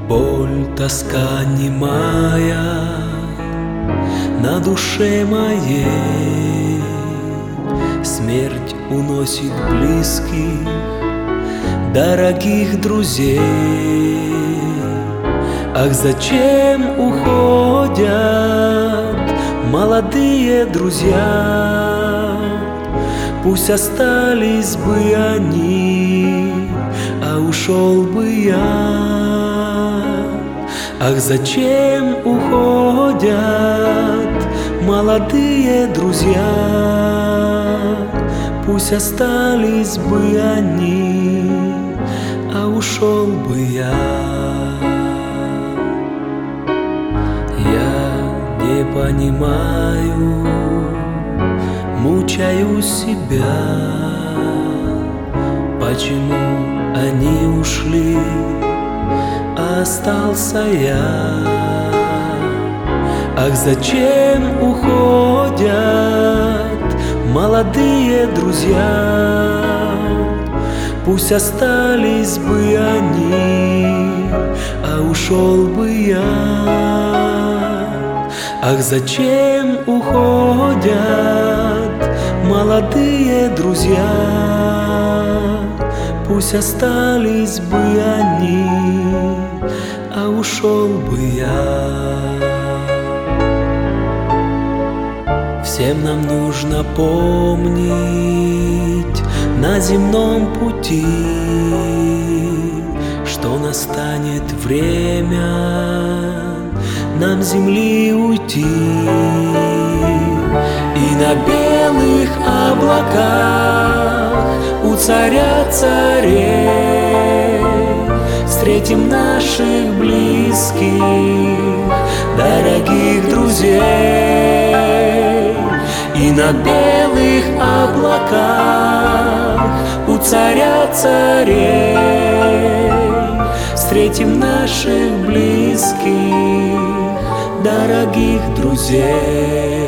Боль, тоска немая на душе моей, смерть уносит близких, дорогих друзей. Ах, зачем уходят молодые друзья? Пусть остались бы они, а ушел бы я. Ах, зачем уходят молодые друзья? Пусть остались бы они, а ушел бы я. Я не понимаю, мучаю себя, почему они ушли, а остался я. Ах, зачем уходят молодые друзья? Пусть остались бы они, а ушел бы я. Ах, зачем уходят молодые друзья? Пусть остались бы они, а ушел бы я. Всем нам нужно помнить на земном пути, что настанет время нам с земли уйти. И на белых облаках у царя царей встретим наших близких, дорогих друзей. И на белых облаках у царя царей встретим наших близких, дорогих друзей.